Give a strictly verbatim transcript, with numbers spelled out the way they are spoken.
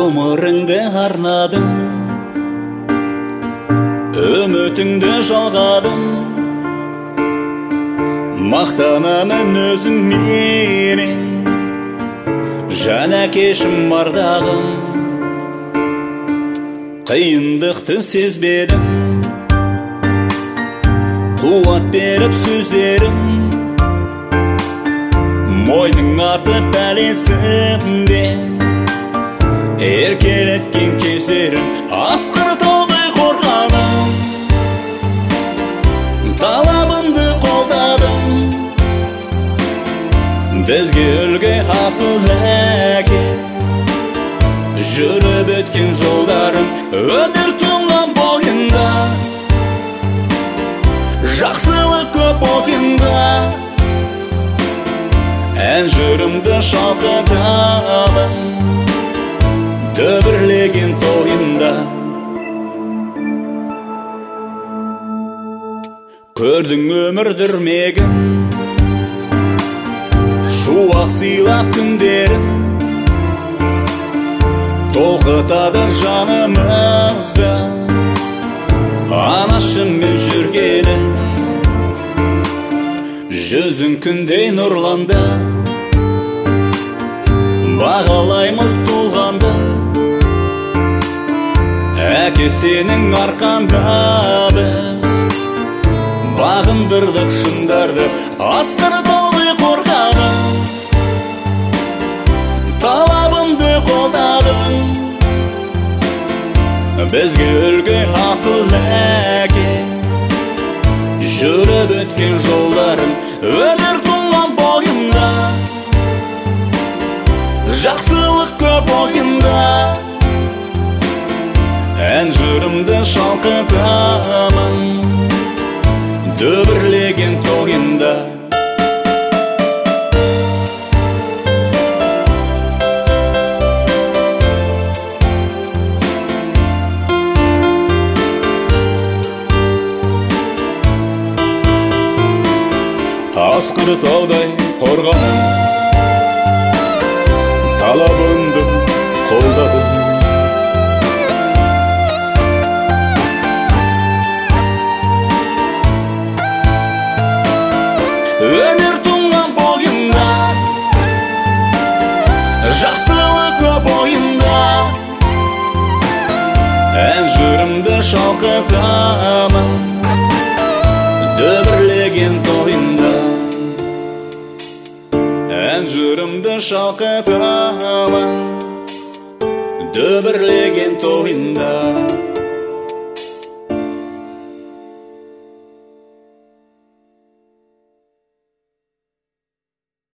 Ғұмырыңды арнадым, үмітіңді жалғадым, мақтанамын өзіңменен, жәнәкешім ардағым. Қиындықты сезбедім, қуат беріп сөздерім, мойның артып әлесімде еркелеткен кездерім. Асқар таудай қорғадым, талабымды қолдадым, бізге үлгі асыл әке. Жүріп өткен жолдарым өнер тұнған бойында, жақсылық көп ойында, ән жырымды шалқытамын дүбірлеген тойында. Көрдің өмір дүрмегін, шуақ сыйлап күндерін, толқытады жанымызды анашыммен жүргенін. Жүзің күндей нұрланды, бағалаймыз тұлғанды, әке сенің арқанда біз бағындырдық шыңдарды. Асқар таудай қорғадым, талабымды қолдадым, бізге үлгі асыл әке. Жүріп өткен жолдарым өнер тұнған бойында, жақсылық көп ойында, ән жырымды шалқытамын дүбірлеген тойында. Асқар таудай қорғадым, талабымды қолдадым, өнер тұнған бойында, жақсылық көп ойында, ән жырымды шалқытамын дүбірлеген тойында. Ән жырымды шалқытамын дүбірлеген тойында.